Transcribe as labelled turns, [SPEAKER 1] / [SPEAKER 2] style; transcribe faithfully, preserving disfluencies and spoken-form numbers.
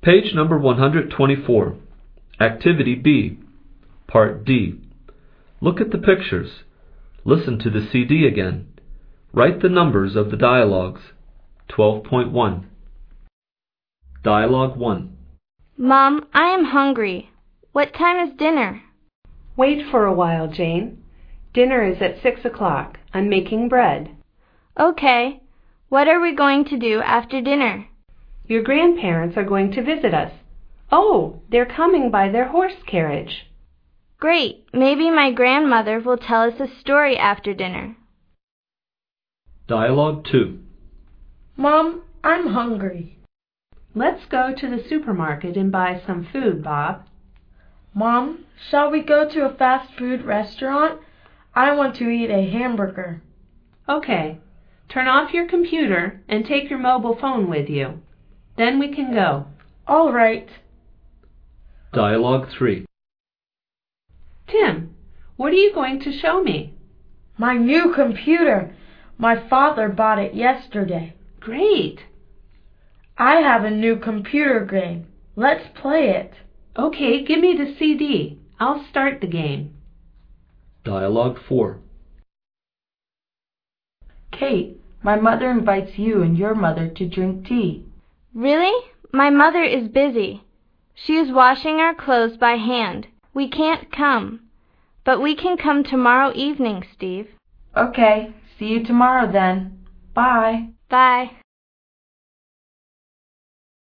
[SPEAKER 1] Page number one hundred twenty-four. Activity B, Part D. Look at the pictures. Listen to the C D again. Write the numbers of the dialogues. twelve point one. Dialogue one.
[SPEAKER 2] Mom, I am hungry. What time is dinner?
[SPEAKER 3] Wait for a while, Jane. Dinner is at six o'clock. I'm making bread.
[SPEAKER 2] Okay. What are we going to do after dinner?
[SPEAKER 3] Your grandparents are going to visit us. Oh, they're coming by their horse carriage.
[SPEAKER 2] Great. Maybe my grandmother will tell us a story after dinner.
[SPEAKER 1] Dialogue two.
[SPEAKER 4] Mom, I'm hungry.
[SPEAKER 3] Let's go to the supermarket and buy some food, Bob.
[SPEAKER 4] Mom, shall we go to a fast food restaurant? I want to eat a hamburger.
[SPEAKER 3] Okay. Turn off your computer and take your mobile phone with you. Then we can go.
[SPEAKER 4] All right.
[SPEAKER 1] Dialogue three.
[SPEAKER 3] Tim, what are you going to show me?
[SPEAKER 4] My new computer. My father bought it yesterday.
[SPEAKER 3] Great.
[SPEAKER 4] I have a new computer game. Let's play it.
[SPEAKER 3] Okay, give me the C D. I'll start the game.
[SPEAKER 1] Dialogue four.
[SPEAKER 5] Kate, my mother invites you and your mother to drink tea.
[SPEAKER 2] Really? My mother is busy. She is washing our clothes by hand. We can't come. But we can come tomorrow evening, Steve.
[SPEAKER 5] Okay, see you tomorrow then. Bye.
[SPEAKER 2] Bye.